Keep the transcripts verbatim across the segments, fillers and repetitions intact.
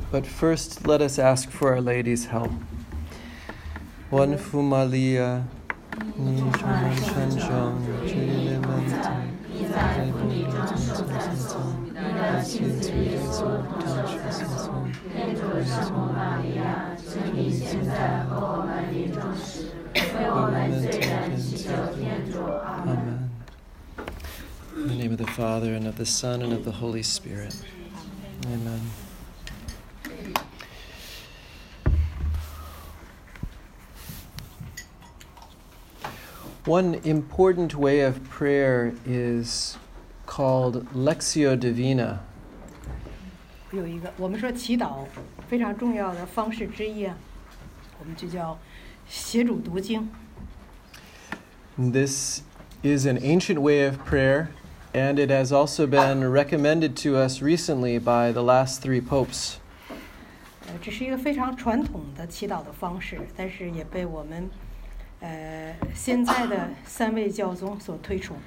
But first, let us ask for Our Lady's help. One fu Maria, ni chuan chuan chong, chile mente, Amen. In the name of the Father, and of the Son, and of the Holy Spirit. Amen. One important way of prayer is called Lectio Divina. 有一个我们说祈祷非常重要的方式之一啊，我们就叫协主读经。 This is an ancient way of prayer, and it has also been recommended to us recently by the last three popes. 呃，这是一个非常传统的祈祷的方式，但是也被我们呃现在的三位教宗所推崇。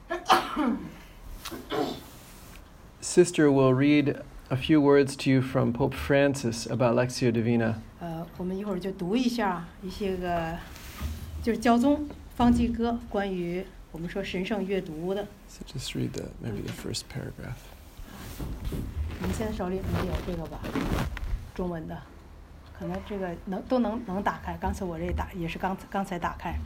Sister will read a few words to you from Pope Francis about Lectio Divina. 呃，我们一会儿就读一下一些个，就是教宗方济各关于我们说神圣阅读的。 So just read the maybe the first paragraph. 你们现在手里没有这个吧？中文的，可能这个能都能能打开。刚才我这打也是刚刚才打开。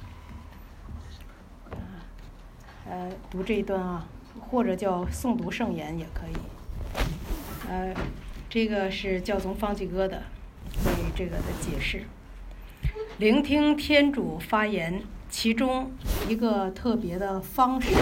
呃，读这一段啊，或者叫诵读圣言也可以。呃，这个是教宗方济各的关于这个的解释。聆听天主发言，其中一个特别的方式，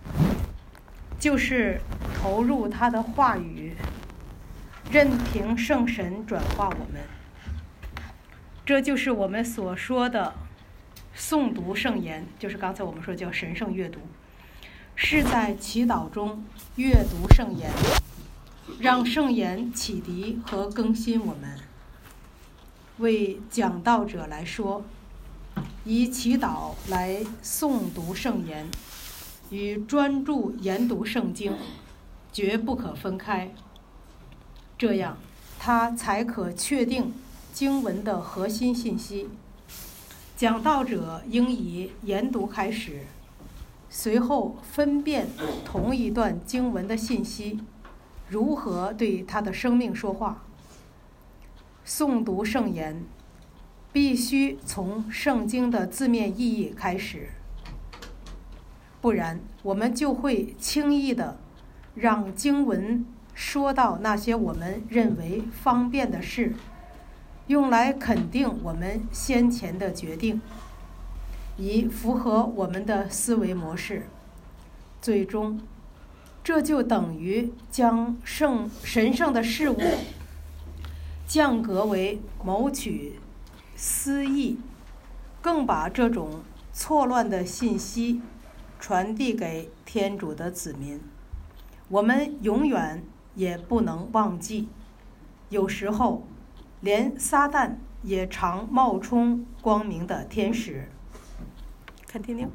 就是投入他的话语，任凭圣神转化我们。这就是我们所说的诵读圣言，就是刚才我们说叫神圣阅读，是在祈祷中阅读圣言，让圣言启迪和更新我们。为讲道者来说，以祈祷来诵读圣言，与专注研读圣经绝不可分开。这样，他才可确定经文的核心信息。讲道者应以研读开始，随后分辨同一段经文的信息如何对他的生命说话。诵读圣言必须从圣经的字面意义开始，不然我们就会轻易地让经文说到那些我们认为方便的事，用来肯定我们先前的决定，以符合我们的思维模式。最终，这就等于将圣神圣的事物降格为谋取私意，更把这种错乱的信息传递给天主的子民。我们永远也不能忘记，有时候连撒旦也常冒充光明的天使。Continue.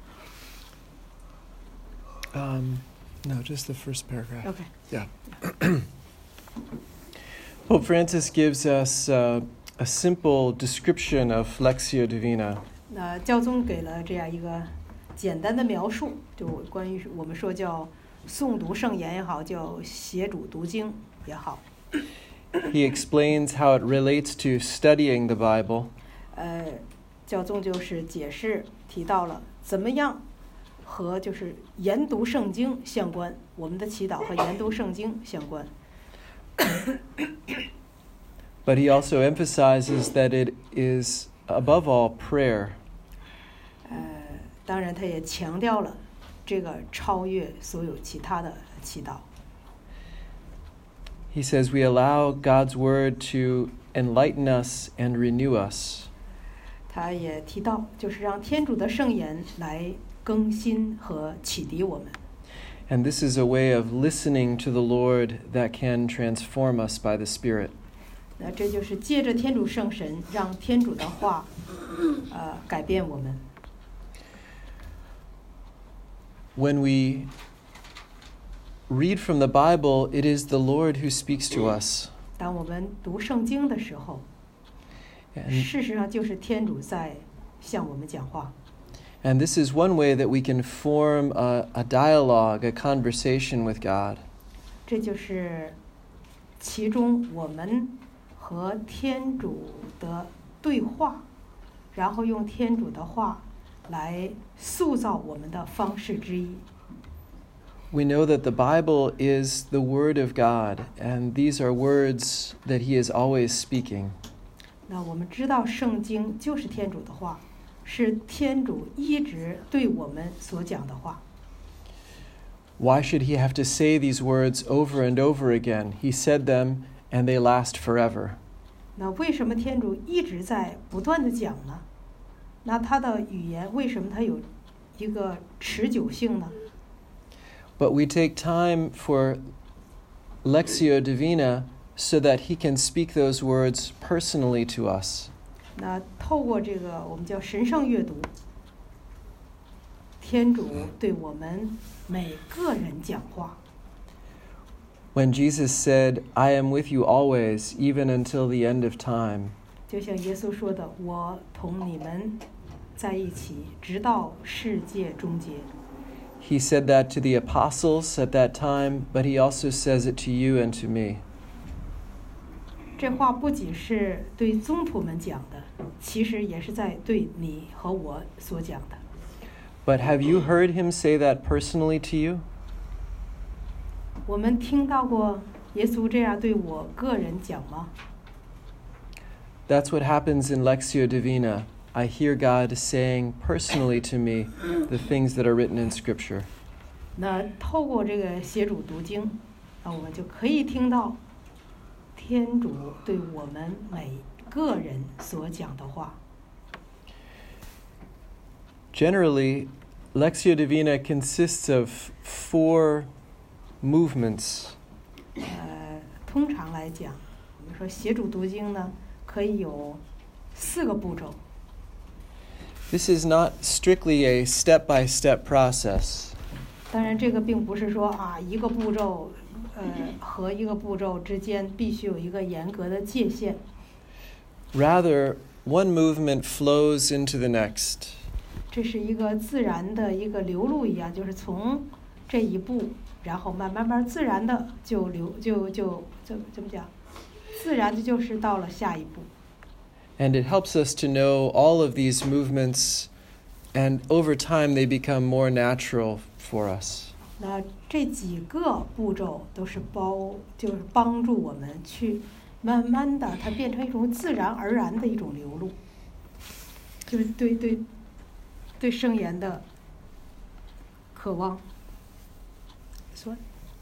Um, no, just the first paragraph. Okay. Yeah. Pope Francis gives us uh, a simple description of Lectio Divina. 那教宗给了这样一个简单的描述，就关于我们说叫诵读圣言也好，叫协主读经也好。 He explains how it relates to studying the Bible. 呃，教宗就是解释提到了怎么样和就是研读圣经相关，我们的祈祷和研读圣经相关。 But he also emphasizes that it is above all prayer. 呃，当然他也强调了这个超越所有其他的祈祷。 He says we allow God's word to enlighten us and renew us. 他也提到，就是让天主的圣言来更新和启迪我们。 And this is a way of listening to the Lord that can transform us by the Spirit. 那这就是借着天主圣神，让天主的话，呃，改变我们。 When we read from the Bible, it is the Lord who speaks to us. 当我们读圣经的时候， And, 事实上就是天主在向我们讲话。 and this is one way that we can form a, a dialogue, a conversation with God. 这就是其中我们和天主的对话，然后用天主的话来塑造我们的方式之一。 We know that the Bible is the Word of God, and these are words that He is always speaking. 那我们知道圣经就是天主的话，是天主一直对我们所讲的话。 Why should He have to say these words over and over again? He said them, and they last forever. 那为什么天主一直在不断的讲呢？那他的语言为什么它有一个持久性呢？ But we take time for Lectio Divina so that He can speak those words personally to us. 那透过这个我们叫神圣阅读，天主对我们每个人讲话。 When Jesus said, I am with you always, even until the end of time, 就像耶稣说的：“我同你们在一起，直到世界终结。” He said that to the apostles at that time, but He also says it to you and to me. 这话不仅是对宗徒们讲的，其实也是在对你和我所讲的。 But have you heard Him say that personally to you? 我们听到过耶稣这样对我个人讲吗？ That's what happens in Lectio Divina. I hear God saying personally to me the things that are written in Scripture. 那透过这个协主读经，那我们就可以听到天主对我们每个人所讲的话。 Generally, Lectio Divina consists of four movements. 呃，通常来讲，我们说协主读经呢，可以有四个步骤。 This is not strictly a step-by-step process. 当然，这个并不是说啊，一个步骤，呃，和一个步骤之间必须有一个严格的界限。 Rather, one movement flows into the next. 这是一个自然的一个流露一样，就是从这一步，然后慢慢慢自然的就流就就就怎么讲？自然的就是到了下一步。 And it helps us to know all of these movements, and over time they become more natural for us. 那这几个步骤都是包，就是帮助我们去慢慢的，它变成一种自然而然的一种流露，就是对对对圣言的渴望。说。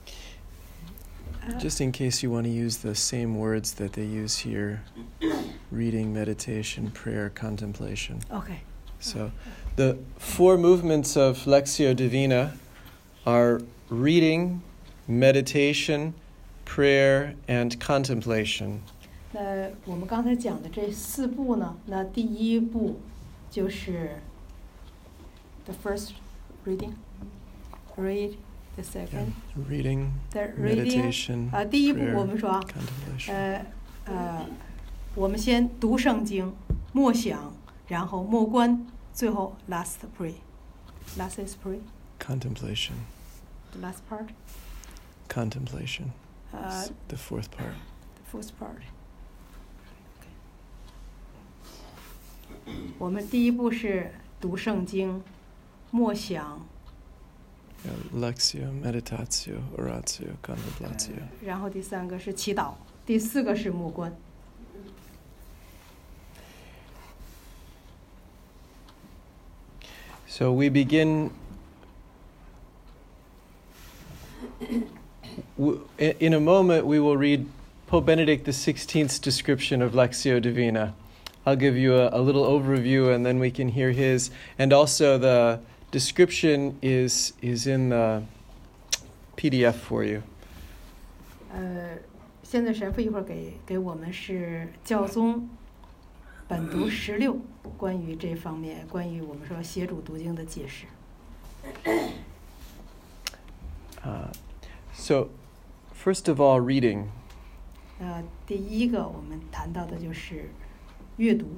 Just in case you want to use the same words that they use here, reading, meditation, prayer, contemplation. Okay. So the four movements of Lectio Divina are reading, meditation, prayer, and contemplation. 那我们刚才讲的这四步呢，那第一步就是 the first reading, read. The second, yeah. Reading, the reading, meditation, 啊，第一步 prayer, 我们说啊， contemplation. 呃呃，我们先读圣经，默想，然后默观，最后 last pray, last is pray. Contemplation. The last part. Contemplation. Uh, the fourth part. The fourth part. Okay. 我们第一步是读圣经，默想。 Yeah, Lectio, meditatio, oratio, contemplatio. 然后第三个是祈祷，第四个是默观。 So we begin in a moment. We will read Pope Benedict the sixteenth's description of Lectio Divina. I'll give you a, a little overview, and then we can hear his, and also the description is is in the P D F for you. 呃，现在神父一会儿给给我们是教宗本读十六关于这方面，关于我们说协主读经的解释。 Uh, so, first of all, reading. 呃，第一个我们谈到的就是阅读。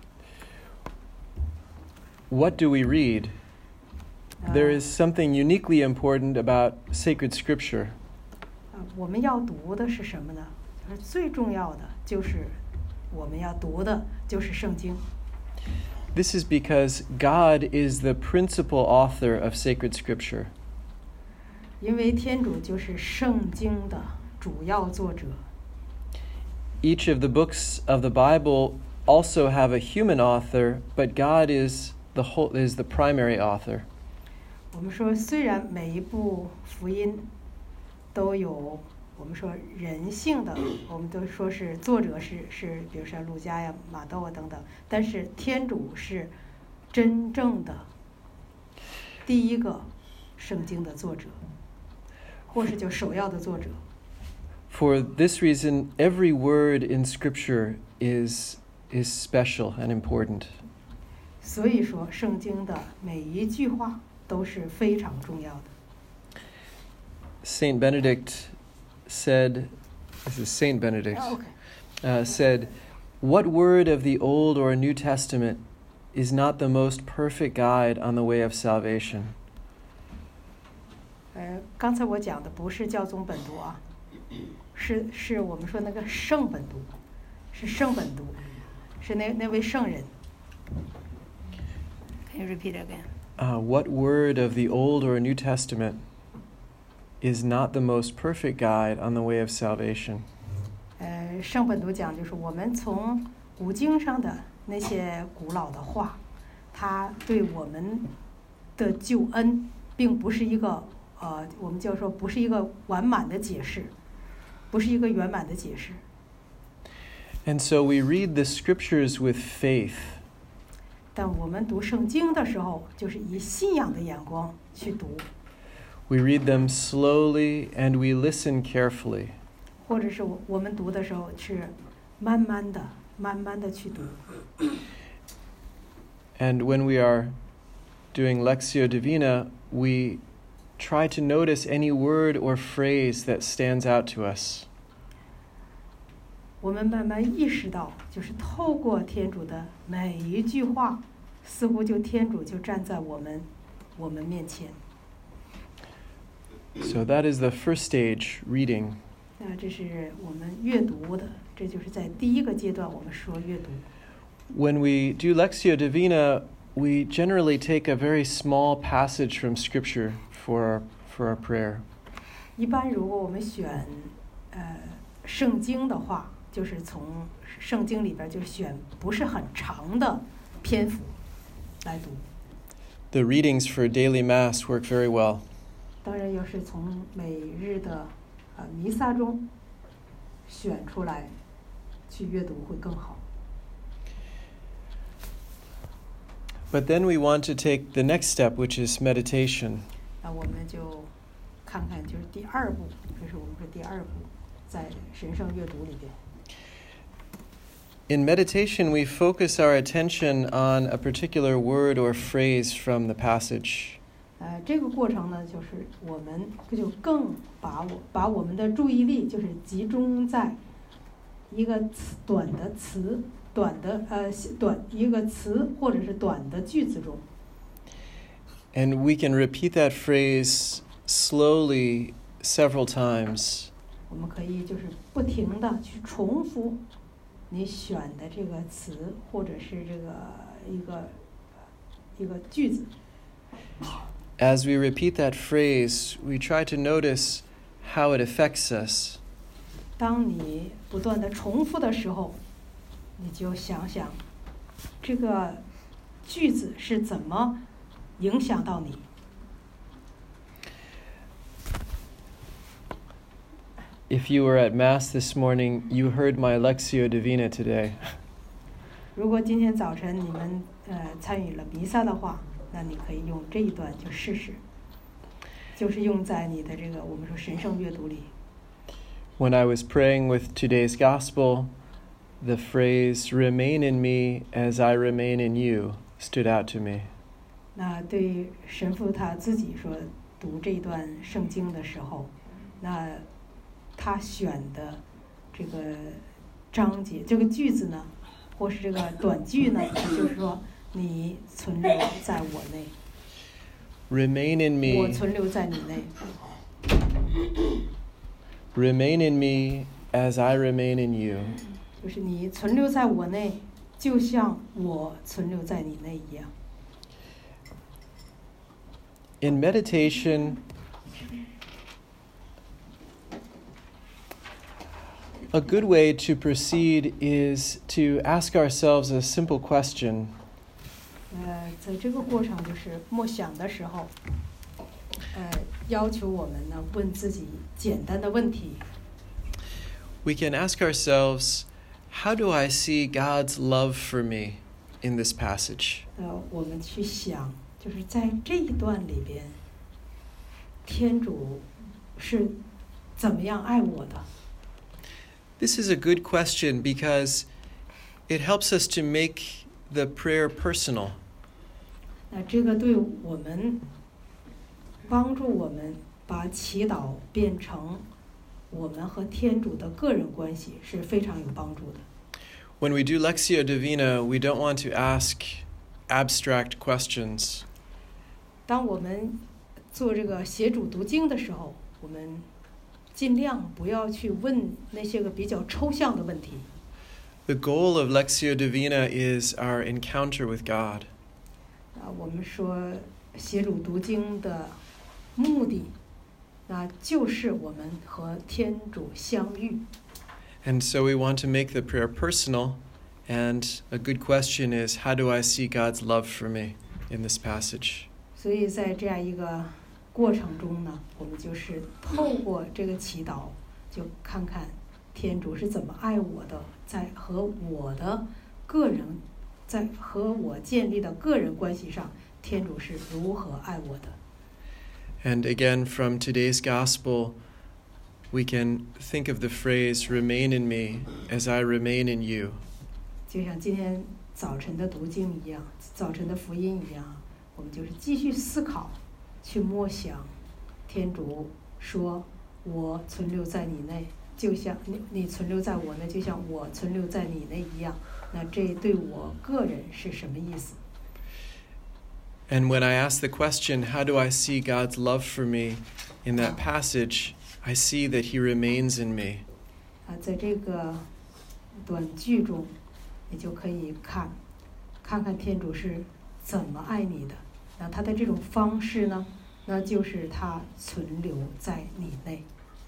What do we read? There is something uniquely important about sacred scripture. 呃，我们要读的是什么呢？就是最重要的就是我们要读的就是圣经。 This is because God is the principal author of sacred scripture. 因为天主就是圣经的主要作者。 Each of the books of the Bible also have a human author, but God is the whole is the primary author. 我们说，虽然每一部福音都有我们说人性的，我们都说是作者是是，比如说路加呀、马窦啊等等，但是天主是真正的第一个圣经的作者，或是就首要的作者。 For this reason, every word in Scripture is is special and important. 所以说，圣经的每一句话都是非常重要的。 Saint Benedict said, this is Saint Benedict, Oh, okay. uh, said, "What word of the Old or New Testament is not the most perfect guide on the way of salvation?" 呃，刚才我讲的不是教宗本读啊，是是我们说那个圣本读，是圣本读，是那那位圣人。Can you repeat again? Uh, what word of the Old or New Testament is not the most perfect guide on the way of salvation? 呃，圣本读讲就是我们从古经上的那些古老的话，它对我们的救恩，并不是一个呃，我们叫说不是一个完满的解释，不是一个圆满的解释。 And so we read the scriptures with faith. 但我们读圣经的时候，就是以信仰的眼光去读。 We read them slowly and we listen carefully. 或者是我我们读的时候是慢慢的、慢慢的去读。 And when we are doing Lectio Divina, we try to notice any word or phrase that stands out to us. 我们慢慢意识到，就是透过天主的每一句话，似乎就天主就站在我们我们面前。 So that is the first stage, reading. 那这是我们阅读的，这就是在第一个阶段我们说阅读。 When we do Lectio Divina, we generally take a very small passage from Scripture for our, for our prayer. 一般如果我们选呃圣经的话，就是从圣经里边就选不是很长的篇幅来读。 The readings for daily Mass work very well. 当然，要是从每日的呃弥撒中选出来去阅读会更好。 But then we want to take the next step, which is meditation. 那我们就看看，就是第二步，这是我们说第二步，在神圣阅读里边。 In meditation, we focus our attention on a particular word or phrase from the passage. 呃，这个过程呢，就是我们就更把我把我们的注意力就是集中在一个词短的词、短的呃短一个词或者是短的句子中。 And we can repeat that phrase slowly several times. 我们可以就是不停的去重复你选的这个词或者是这个一个一个句子。 As we repeat that phrase, we try to notice how it affects us. 当你不断的重复的时候，你就想想这个句子是怎么影响到你。 If you were at Mass this morning, you heard my Lectio Divina today. 如果今天早晨你们呃参与了弥撒的话，那你可以用这一段就试试，就是用在你的这个我们说神圣阅读里。 When I was praying with today's Gospel, the phrase, "Remain in me as I remain in you," stood out to me. 那对于神父他自己说读这段圣经的时候，那他选的这个章节这个句子呢，或是这个短句呢，就是说你存留在我内。 Remain in me. 我存留在你内。 Remain in me as I remain in you. 就是你存留在我内，就像我存留在你内一样。 In meditation, a good way to proceed is to ask ourselves a simple question. 呃，在这个过程就是默想的时候，呃，要求我们呢问自己简单的问题。 We can ask ourselves, how do I see God's love for me in this passage? 呃，我们去想，就是在这一段里边，天主是怎么样爱我的？ This is a good question because it helps us to make the prayer personal. 那这个对我们帮助我们把祈祷变成我们和天主的个人关系是非常有帮助的。 When we do Lectio Divina, we don't want to ask abstract questions. 当我们做这个协主读经的时候，我们尽量不要去问那些个比较抽象的问题。 The goal of Lectio Divina is our encounter with God. 啊，我们说协主读经的目的，那就是我们和天主相遇。 And so we want to make the prayer personal, and a good question is, how do I see God's love for me in this passage? 所以在这样一个过程中呢，我们就是透过这个祈祷，就看看天主是怎么爱我的，在和我的个人，在和我建立的个人关系上，天主是如何爱我的。 And again, from today's gospel, we can think of the phrase, remain in me as I remain in you. 就像今天早晨的读经一样，早晨的福音一样，我们就是继续思考，去默想，天主说，我存留在你内，就像你你存留在我内，就像我存留在你内一样。那这对我个人是什么意思？ And when I ask the question, how do I see God's love for me in that passage, I see that he remains in me. 啊，在这个短句中，你就可以看，看看天主是怎么爱你的。那他的这种方式呢，那就是他存留在你内。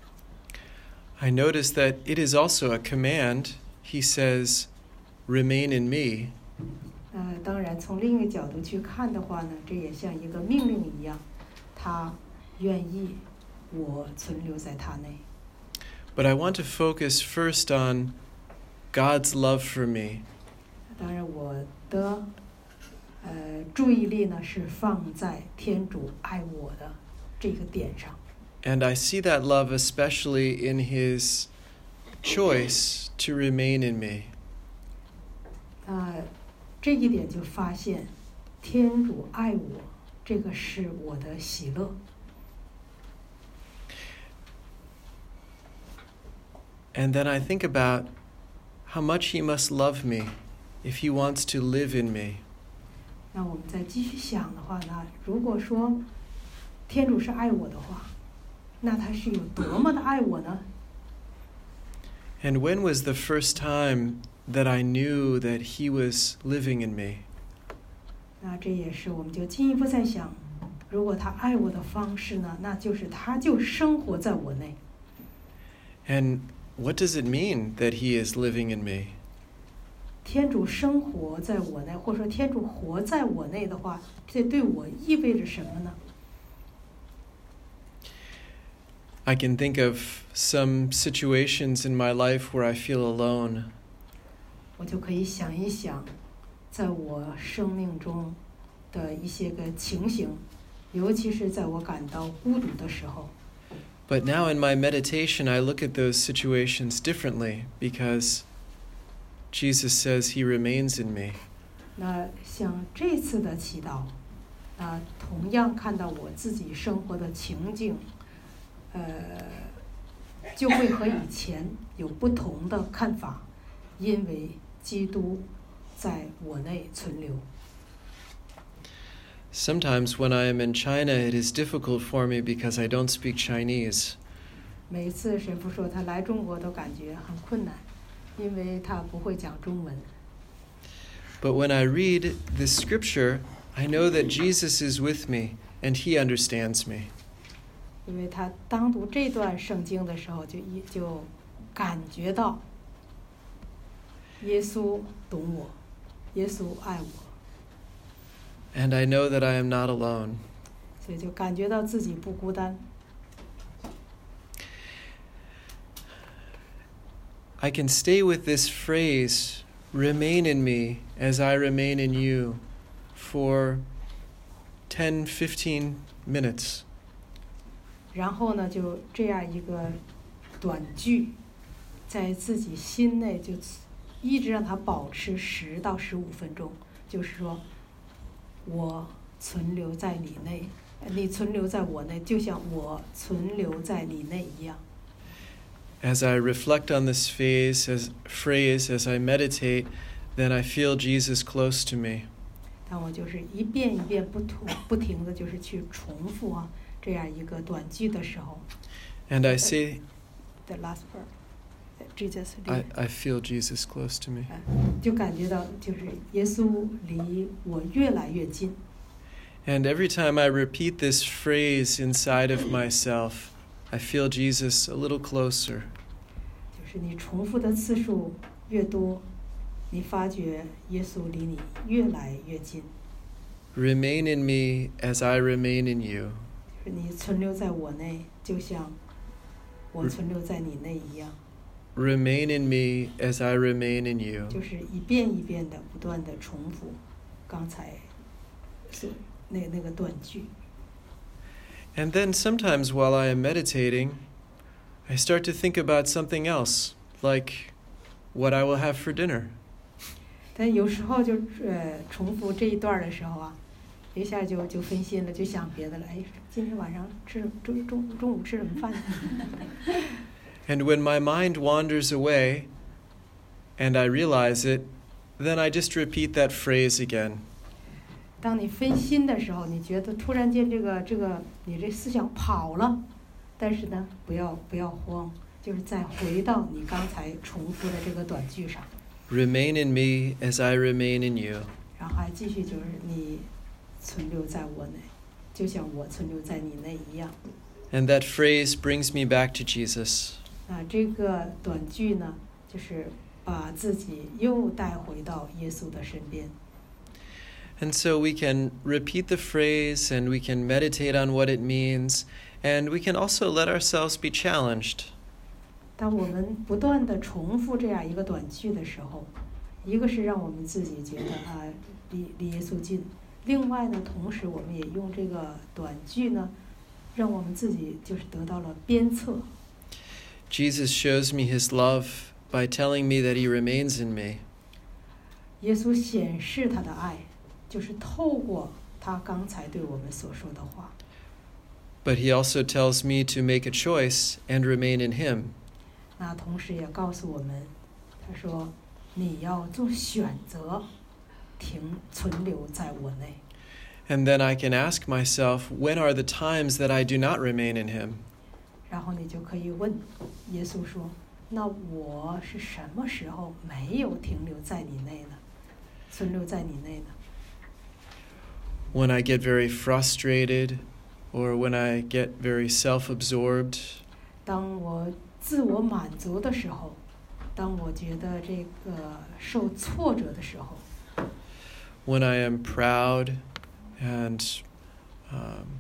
I notice that it is also a command. He says, remain in me. 呃，当然，从另一个角度去看的话呢，这也像一个命令一样，他愿意我存留在他内。 But I want to focus first on God's love for me. 当然，我的呃注意力呢是放在天主爱我的这个点上。 And I see that love especially in his choice to remain in me. 啊、呃，这一点就发现天主爱我，这个是我的喜乐。 And then I think about how much he must love me if he wants to live in me. 那我们再继续想的话呢，如果说天主是爱我的话，那他是有多么的爱我呢？ And when was the first time that I knew that he was living in me? 那这也是我们就进一步在想，如果他爱我的方式呢，那就是他就生活在我内。 And what does it mean that he is living in me? 天主生活在我内，或者说天主活在我内的话，这对我意味着什么呢？ I can think of some situations in my life where I feel alone. 我就可以想一想，在我生命中的一些个情形，尤其是在我感到孤独的时候。 But now in my meditation, I look at those situations differently because Jesus says he remains in me. 那像这次的祈祷，啊，同样看到我自己生活的情境，呃， 就会和以前有不同的看法，因为基督在我内存留。 Sometimes when I am in China, it is difficult for me because I don't speak Chinese. 每一次神父说他来中国都感觉很困难，因为他不会讲中文。 But when I read this scripture, I know that Jesus is with me and he understands me. 因为他当读这段圣经的时候，就一就感觉到耶稣懂我，耶稣爱我。 And I know that I am not alone. 所以就感觉到自己不孤单。 I can stay with this phrase, remain in me as I remain in you, for ten, fifteen minutes. 然后呢，就这样一个短句，在自己心内就一直让它保持十到十五分钟，就是说。我存留在你内，你存留在我内，就像我存留在你内一样。 As I reflect on this phase, as phrase, as I meditate, then I feel Jesus close to me. 当我就是一遍一遍不停不停的就是去重复啊这样一个短句的时候。 And I say, the last part, Jesus. I I feel Jesus close to me. 就感觉到就是耶稣离我越来越近。 And every time I repeat this phrase inside of myself, I feel Jesus a little closer. 就是你重复的次数越多，你发觉耶稣离你越来越近。 Remain in me as I remain in you. 就是你存留在我内，就像我存留在你内一样。 Remain in me as I remain in you. 就是一遍一遍的不断的重复刚才所那那个短句。 And then sometimes while I am meditating, I start to think about something else, like what I will have for dinner. 但有时候就呃重复这一段的时候啊，一下就就分心了，就想别的了。哎，今天晚上吃中中中午吃什么饭 ？And when my mind wanders away, and I realize it, then I just repeat that phrase again. 当你分心的时候，你觉得突然间这个这个你这思想跑了，但是呢，不要不要慌，就是再回到你刚才重复的这个短句上。 Remain in me as I remain in you. 然后还继续就是你存留在我内，就像我存留在你内一样。 And that phrase brings me back to Jesus. 啊，这个短句呢，就是把自己又带回到耶稣的身边。 And so we can repeat the phrase and we can meditate on what it means, and we can also let ourselves be challenged. 当我们不断的重复这样一个短句的时候，一个是让我们自己觉得啊离离耶稣近，另外呢，同时我们也用这个短句呢，让我们自己就是得到了鞭策。 Jesus shows me his love by telling me that he remains in me. 耶稣显示他的爱，就是透过他刚才对我们所说的话。 But he also tells me to make a choice and remain in him. 那同时也告诉我们，他说你要做选择，停存留在我内。 And then I can ask myself, when are the times that I do not remain in him? 然后你就可以问耶稣说，那我是什么时候没有停留在你内呢？存留在你内呢？ When I get very frustrated, or when I get very self-absorbed. 当我自我满足的时候，当我觉得这个受挫折的时候。 When I am proud and um,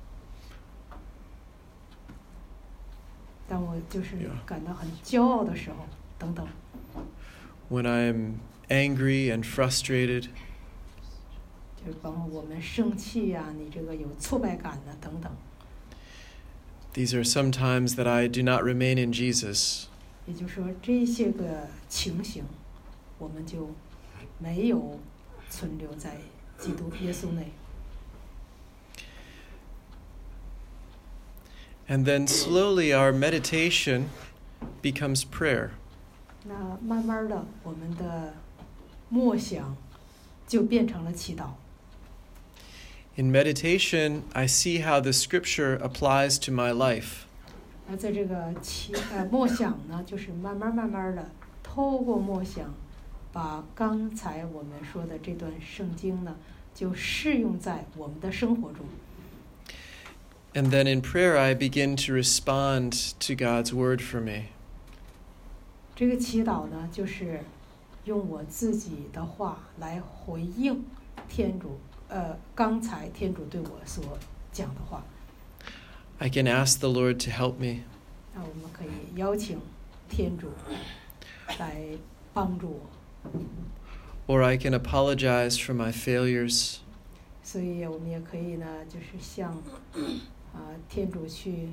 当我就是感到很骄傲的时候，等等。 When I am angry and frustrated. 就是包括我们生气呀、啊，你这个有挫败感的等等。 These are some times that I do not remain in Jesus. 也就是说，这些个情形，我们就没有存留在基督耶稣内。 And then slowly our meditation becomes prayer. 那慢慢的，我们的默想就变成了祈祷。 In meditation, I see how the scripture applies to my life. 而在这个祈呃默想呢，就是慢慢慢慢的，透过默想，把刚才我们说的这段圣经呢，就适用在我们的生活中。 And then in prayer, I begin to respond to God's word for me. 这个祈祷呢，就是用我自己的话来回应天主，呃，刚才天主对我所讲的话。 I can ask the Lord to help me. 那我们可以邀请天主来帮助我。 Or I can apologize for my failures. 所以我们也可以呢，就是向啊、呃、天主去，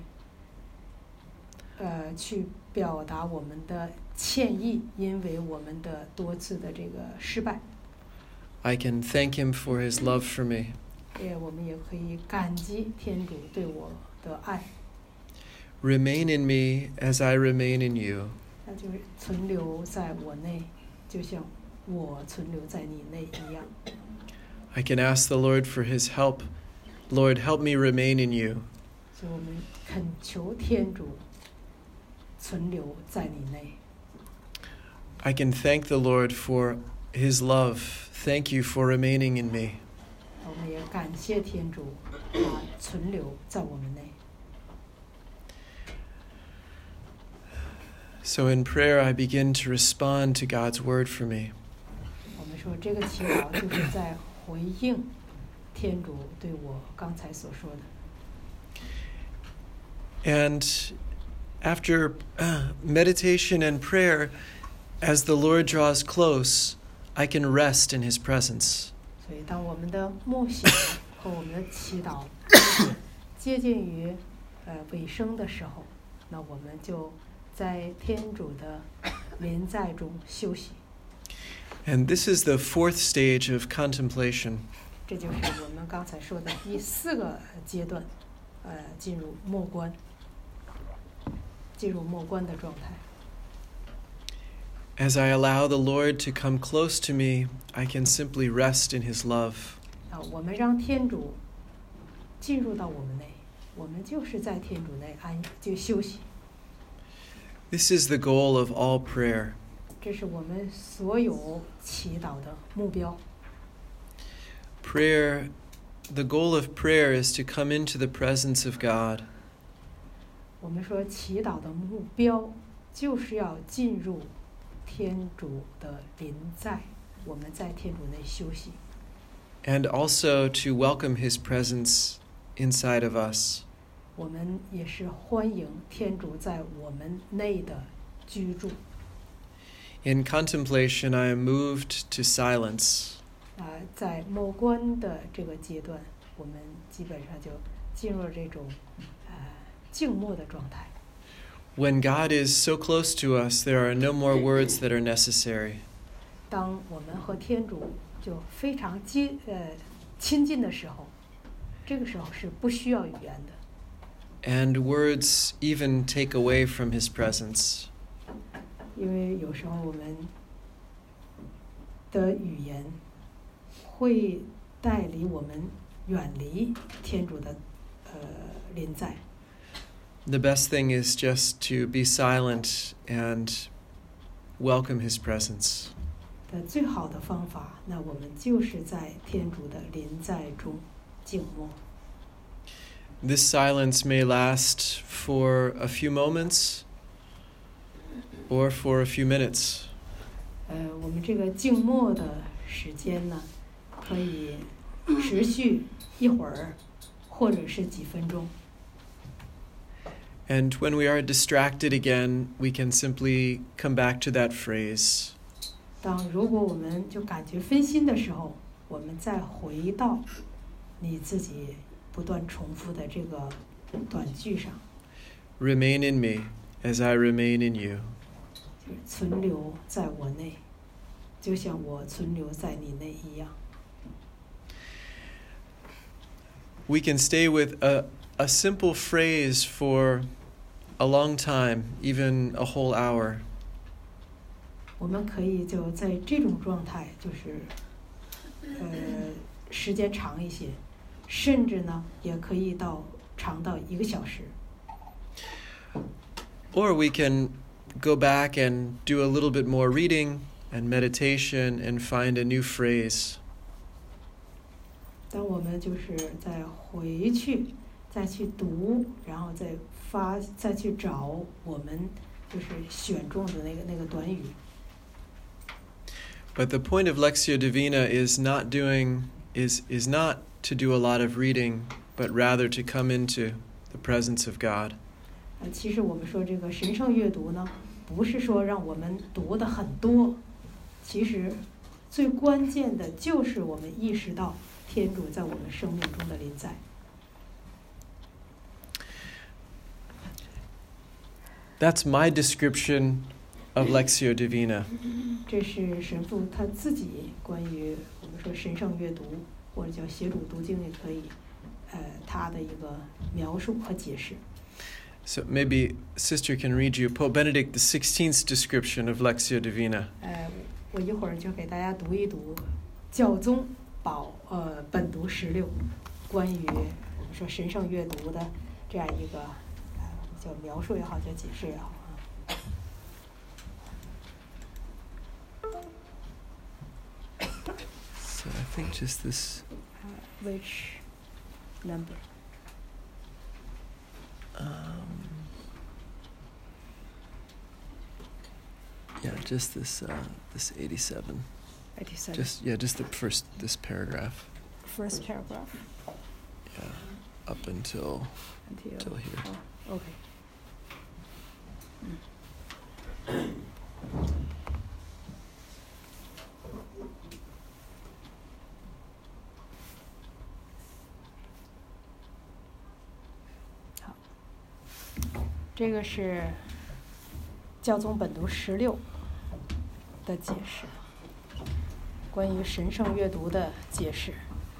呃，去表达我们的歉意，因为我们的多次的这个失败。 I can thank Him for His love for me. 也我们也可以感激天主对我的爱。 Remain in me as I remain in you. 那就是存留在我内，就像我存留在你内一样。 I can ask the Lord for His help. Lord, help me remain in you. 所以我们恳求天主存留在你内。 I can thank the Lord for His love. Thank you for remaining in me. 我们也感谢天主，他存留在我们内。 So in prayer, I begin to respond to God's word for me. 我们说这个祈祷就是在回应天主对我刚才所说的。 And after uh, meditation and prayer, as the Lord draws close, I can rest in His presence. 所以当我们的默想和我们的祈祷接近于呃尾声的时候，那我们就在天主的临在中休息。 And this is the fourth stage of contemplation. 这就是我们刚才说的第四个阶段，呃，进入默观，进入默观的状态。 As I allow the Lord to come close to me, I can simply rest in His love. 啊，我们让天主进入到我们内，我们就是在天主内安就休息。 This is the goal of all prayer. 这是我们所有祈祷的目标。 Prayer, the goal of prayer is to come into the presence of God. 我们说祈祷的目标就是要进入天主的临在，我们在天主内休息。 And also to welcome His presence inside of us. 我们也是欢迎天主在我们内的居住。 In contemplation, I am moved to silence. 啊、呃，在默观的这个阶段，我们基本上就进入了这种呃静默的状态。 When God is so close to us, there are no more words that are necessary. 当我们和天主就非常接呃亲近的时候，这个时候是不需要语言的。 And words even take away from His presence. 因为有时候我们的语言会带离我们远离天主的呃临在。 The best thing is just to be silent and welcome His presence. 的最好的方法，那我们就是在天主的临在中静默。 This silence may last for a few moments or for a few minutes. 呃，我们这个静默的时间呢，可以持续一会儿，或者是几分钟。 And when we are distracted again, we can simply come back to that phrase. 当如果我们就感觉分心的时候，我们再回到你自己不断重复的这个短句上。 Remain in me as I remain in you. 就是存留在我内，就像我存留在你内一样。 We can stay with a, a simple phrase for a long time, even a whole hour. 我们可以就在这种状态，就是呃时间长一些，甚至呢也可以到长到一个小时。 Or we can go back and do a little bit more reading and meditation and find a new phrase. 当我们就是再回去，再去读，然后再发，再去找我们就是选中的那个那个短语。 But the point of Lectio Divina is not doing is is not to do a lot of reading, but rather to come into the presence of God. 呃，其实我们说这个神圣阅读呢，不是说让我们读的很多，其实最关键的就是我们意识到天主在我们生命中的临在。 That's my description of Lectio Divina. 这是神父他自己关于我们说神圣阅读或者叫协主读经也可以，呃，他的一个描述和解释。 So maybe Sister can read you Pope Benedict the sixteenth's description of Lectio Divina. 呃，我一会儿就给大家读一读教宗保呃本读十六关于我们说神圣阅读的这样一个呃叫描述也好，叫解释也好啊。 So I think just this. Uh, which number? Um, yeah, just this uh, this eighty-seven. eighty-seven. Just yeah, just the first this paragraph. First paragraph. Yeah, up until until, until here. Oh, okay. Mm. 这个是教宗本读十六的解释，关于神圣阅读的解释。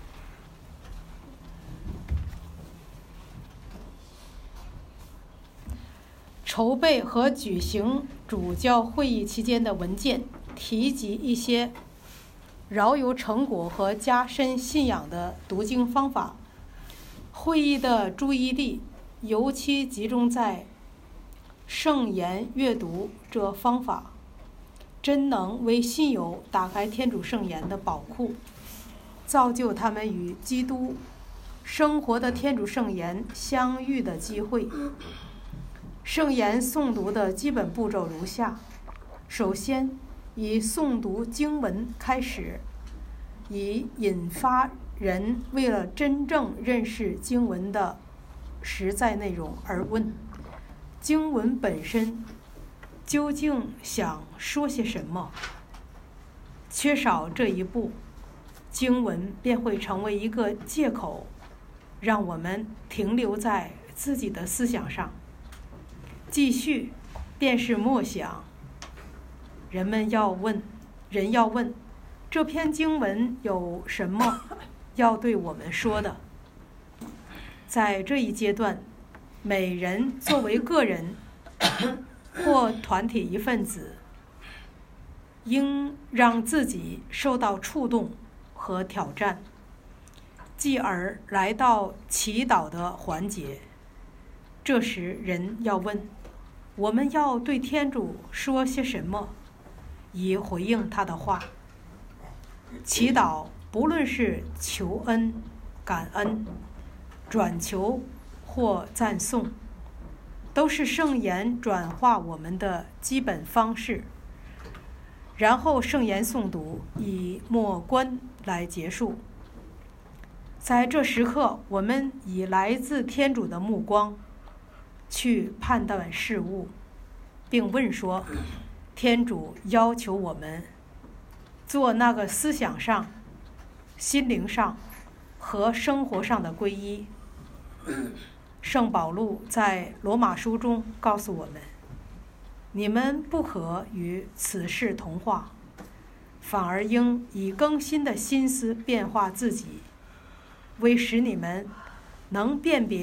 筹备和举行主教会议期间的文件提及一些饶有成果和加深信仰的读经方法。会议的注意力尤其集中在圣言阅读这方法，真能为信友打开天主圣言的宝库，造就他们与基督生活的天主圣言相遇的机会。圣言诵读的基本步骤如下：首先，以诵读经文开始，以引发人为了真正认识经文的实在内容而问，经文本身究竟想说些什么？缺少这一步，经文便会成为一个借口，让我们停留在自己的思想上。继续便是默想。人们要问，人要问，这篇经文有什么要对我们说的？在这一阶段，每人作为个人或团体一份子，应让自己受到触动和挑战，继而来到祈祷的环节。这时人要问，我们要对天主说些什么，以回应他的话。祈祷不论是求恩、感恩、转求或赞颂，都是圣言转化我们的基本方式。然后圣言诵读以默观来结束。在这时刻，我们以来自天主的目光去判断事物，并问说，天主要求我们做那个思想上、心灵上和生活上的皈依。圣保禄在罗马书中告诉我们，你们不可与此事同化，反而应以更新的心思变化自己，为使你们能辨别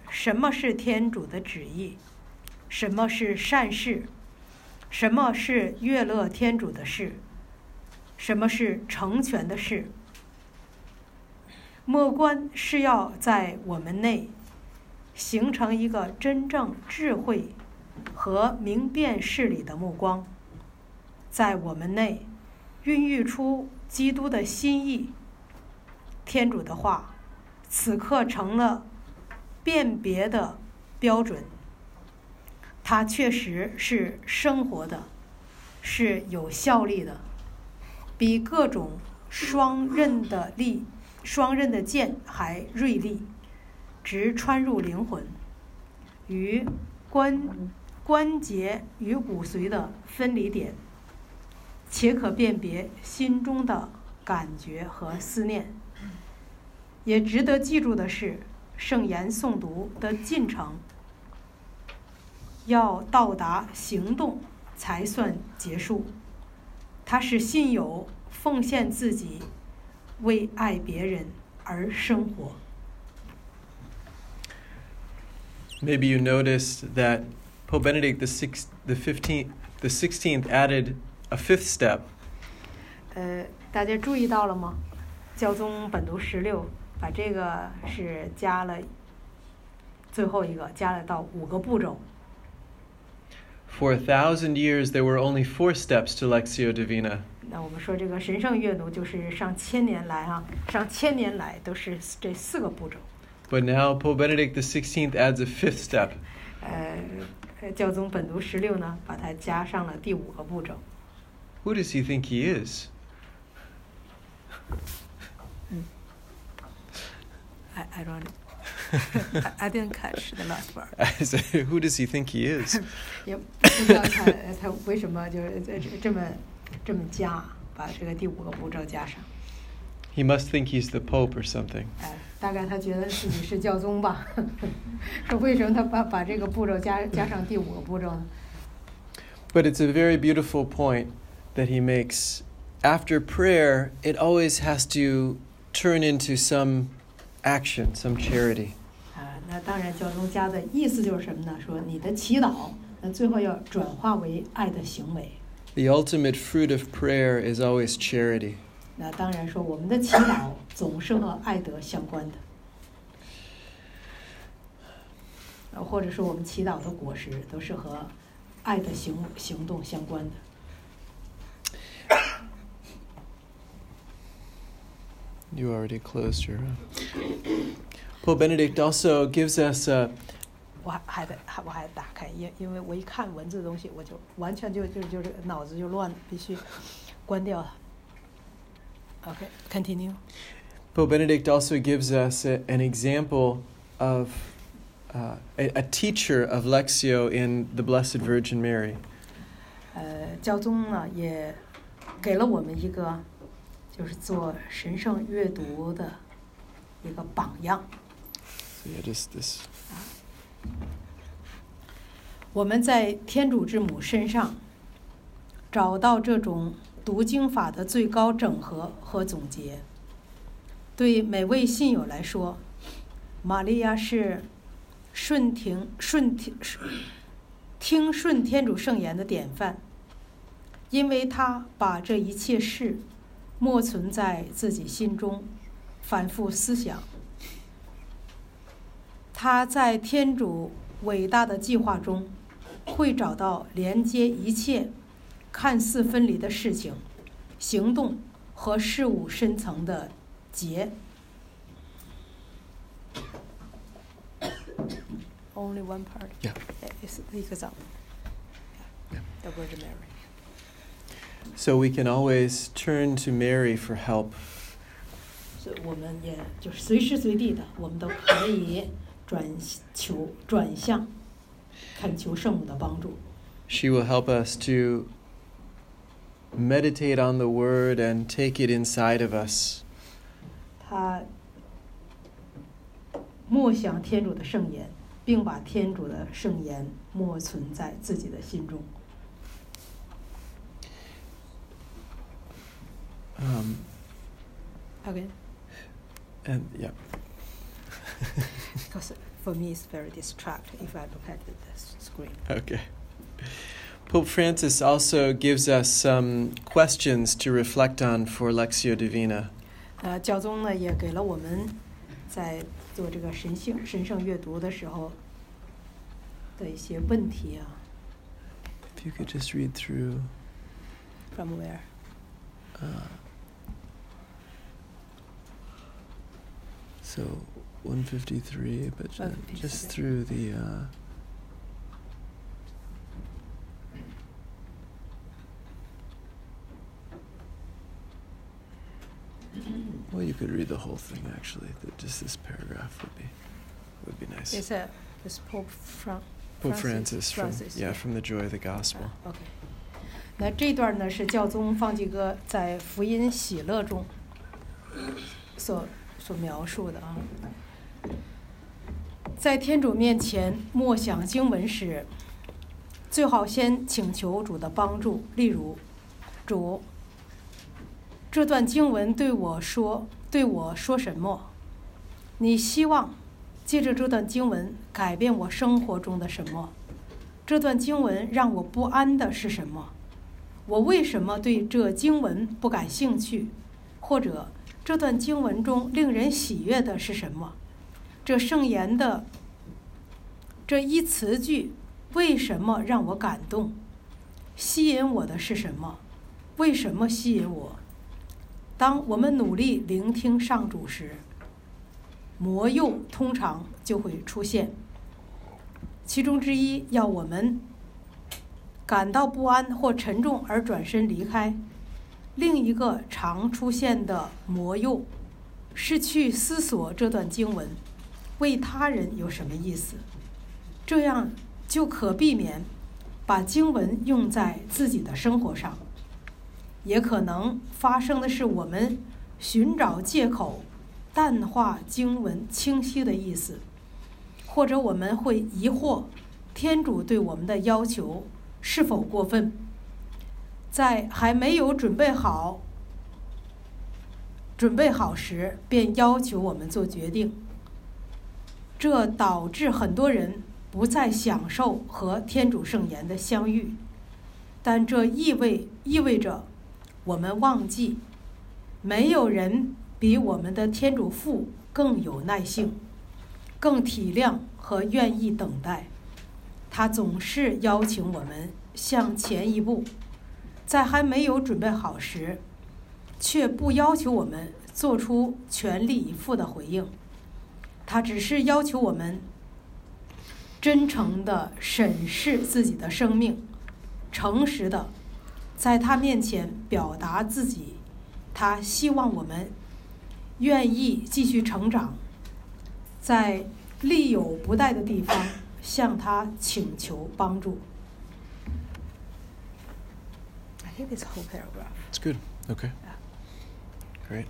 什么是天主的旨意，什么是善事，什么是悦乐天主的事，什么是成全的事。默观是要在我们内形成一个真正智慧和明辨事理的目光，在我们内孕育出基督的心意。天主的话此刻成了辨别的标准，它确实是生活的，是有效力的，比各种双刃的利双刃的剑还锐利，直穿入灵魂，与关关节与骨髓的分离点，且可辨别心中的感觉和思念。也值得记住的是，圣言诵读的进程要到达行动才算结束，它使信友奉献自己，为爱别人而生活。 Maybe you noticed that Pope Benedict the sixth, the fifteenth, the sixteenth added a fifth step. 呃，大家注意到了吗？教宗本笃十六把这个是加了最后一个，加了到五个步骤。 For a thousand years, there were only four steps to Lectio Divina. 那我们说这个神圣阅读就是上千年来啊，上千年来都是这四个步骤。 But now Pope Benedict the sixteenth adds a fifth step. 呃，教宗本笃十六呢，把它加上了第五个步骤。 Who does he think he is? I I don't I, I didn't catch the last part. I said, who does he think he is? 也不知道他他为什么就是这这么这么加，把这个第五个步骤加上。 He must think he's the Pope or something. 哎，大概他觉得自己是教宗吧。说为什么他把把这个步骤加加上第五个步骤呢？ But it's a very beautiful point that he makes. After prayer, it always has to turn into some action, some charity. 啊，那当然，教宗加的意思就是什么呢？说你的祈祷，那最后要转化为爱的行为。 The ultimate fruit of prayer is always charity. 那当然说，我们的祈祷总是和爱德相关的，呃，或者说我们祈祷的果实都是和爱的行行动相关的。 You already closed your. Pope Benedict also gives us a. 我还还得还我还打开，因因为我一看文字的东西，我就完全就就就是脑子就乱了，必须关掉它。Okay, continue. Pope Benedict also gives us a, an example of uh, a, a teacher of Lectio in the Blessed Virgin Mary. 呃，教宗呢也给了我们一个，就是做神圣阅读的一个榜样。 So yeah, just this. 我们在天主之母身上找到这种读经法的最高整合和总结。对每位信友来说，玛利亚是顺听顺听听顺天主圣言的典范，因为她把这一切事默存在自己心中，反复思想。她在天主伟大的计划中，会找到连接一切看似分离的事情、行动和事物深层的结。Only one part. Yeah. It's the example. Yeah. The Virgin Mary. So we can always turn to Mary for help. 所以我们也就是随时随地的，我们都可以转求转向，恳求圣母的帮助。 She will help us to meditate on the Word and take it inside of us. 他默想天主的圣言，并把天主的圣言默存在自己的心中。 Um, Okay. and yeah. Because for me it's very distracting if I look at the screen. Okay. Pope Francis also gives us some questions to reflect on for Lectio Divina. 呃，教宗呢也给了我们在做这个神性神圣阅读的时候的一些问题啊。 If you could just read through. From where? Uh, so one fifty-three, but just, just through the. Uh, well, you could read the whole thing actually. That just this paragraph would be would be nice. Is that this Pope from Pope Francis, Francis from, yeah, from the Joy of the Gospel. OK. 那这段呢是教宗方济各在福音喜乐中所所描述的啊。在天主面前默想经文时，最好先请求主的帮助。例如，主，这段经文对我说对我说什么？你希望借着这段经文改变我生活中的什么？这段经文让我不安的是什么？我为什么对这经文不感兴趣？或者这段经文中令人喜悦的是什么？这圣言的这一词句为什么让我感动？吸引我的是什么？为什么吸引我？当我们努力聆听上主时，魔诱通常就会出现。其中之一要我们感到不安或沉重而转身离开。另一个常出现的魔诱是去思索这段经文为他人有什么意思，这样就可避免把经文用在自己的生活上。也可能发生的是我们寻找借口淡化经文清晰的意思，或者我们会疑惑天主对我们的要求是否过分，在还没有准备好准备好时便要求我们做决定，这导致很多人不再享受和天主圣言的相遇。但这意味意味着我们忘记，没有人比我们的天主父更有耐性，更体谅和愿意等待。他总是邀请我们向前一步，在还没有准备好时，却不要求我们做出全力以赴的回应。他只是要求我们真诚地审视自己的生命，诚实地在他面前表达自己。他希望我们愿意继续成长，在力有不逮的地方向他请求帮助。I think this whole paragraph. It's good. Okay. Yeah. Great.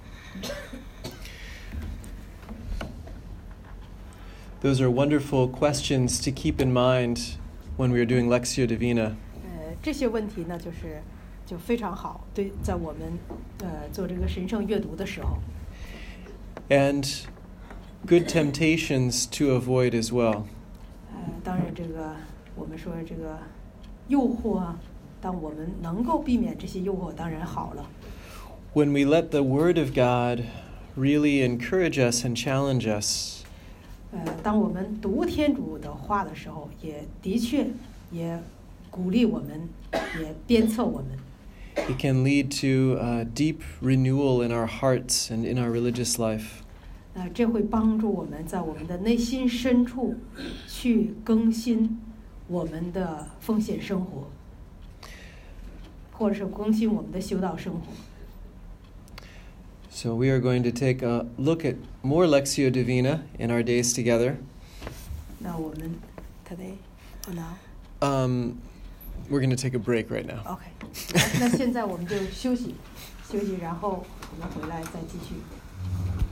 Those are wonderful questions to keep in mind when we are doing Lectio Divina. 呃，这些问题呢，就是就非常好，对，在我们呃做这个神圣阅读的时候。 And good temptations to avoid as well. 呃，当然，这个我们说这个诱惑啊，当我们能够避免这些诱惑，当然好了。 When we let the Word of God really encourage us and challenge us. 呃，当我们读天主的话的时候，也的确也鼓励我们，也鞭策我们。 It can lead to a deep renewal in our hearts and in our religious life. 呃，这会帮助我们在我们的内心深处去更新我们的奉献生活，或者是更新我们的修道生活。 So we are going to take a look at more Lectio Divina in our days together. 那我们 today or now? Um, we're going to take a break right now. OK. 那现在我们就休息，休息，然后我们回来再继续。